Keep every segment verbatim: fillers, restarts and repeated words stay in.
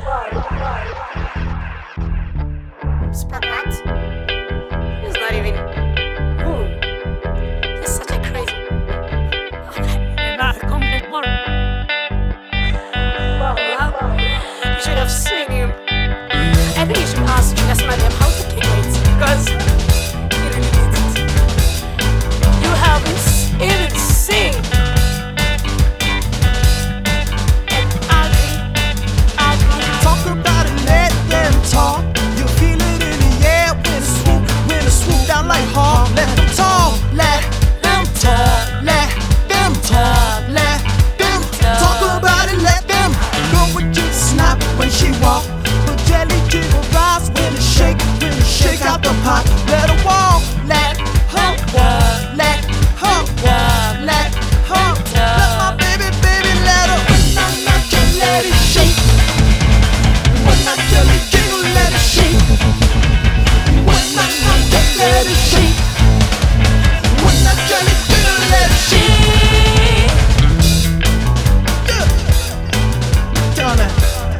Spotlight? He's not even. Ooh. He's such a crazy. Okay, not a complete more. Well, you should have seen him. I think you should ask Julius Madam how to kick it because he really needs it. You haven't even seen an ugly, ugly. Talk about it, let them talk. You feel it in the air when it swoop, when it swoop down like hawk. Let them talk, let them talk, let them talk, let them talk about it, let them go with you snap when she walk. But jelly jiggle rise when it shake, when it shake out the pot. Let her walk, let her walk, let her walk, let her walk. Let my baby, baby, let her. When I knock you, let it shake. When I jelly jiggle, let it shake. When I knock you, let it shake. When I jelly jiggle, let it shake. Yeah. Down there.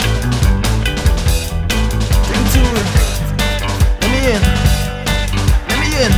Take it to it. Let me in. Let me in.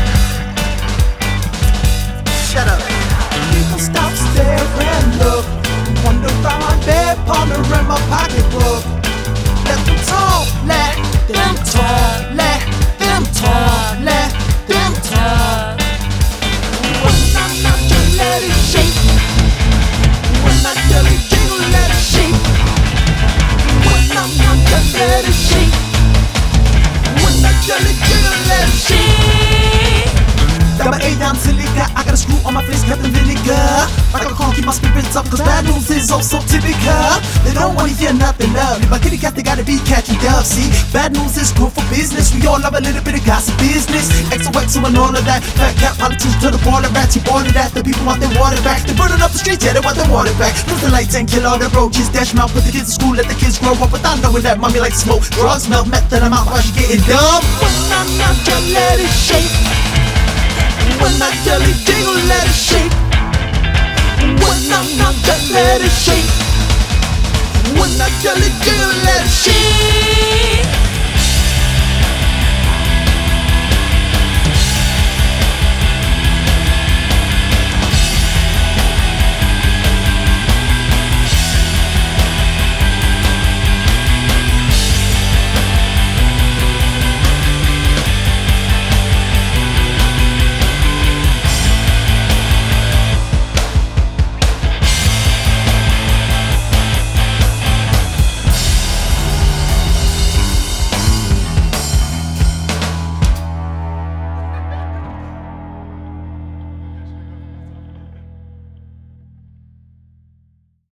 Shut up. People stop, stare, and look. Wonder about my bed, partner, and my pocketbook. Let them talk, let them talk, let them talk, let them talk. When I knock you, let it shake. When I tell you jingle, let it shake. When I knock you, let it shake. When I tell you jingle, let it shake. Got my A down to liquor, I got a screw on my face, Captain Vinegar. Like I can't keep my spirits up, cause bad news is also typical. They don't wanna hear nothing lovely, but kitty cat, they gotta be catching doves. See, bad news is good for business. We all love a little bit of gossip business. X O X O and all of that. Fat cat politics to the baller rats, he boarded that. The people want their water back. They're burning up the streets, yeah, they want their water back. Lose the lights and kill all the roaches. Dash mouth, put the kids in school, let the kids grow up without knowing that mommy likes smoke. Drugs, melt, meth, and I'm out while she getting dumb. When I knock you, let it shake. When I jelly jingle, let it shake. When I knock you, let it shake. When I jelly jingle, let it shake.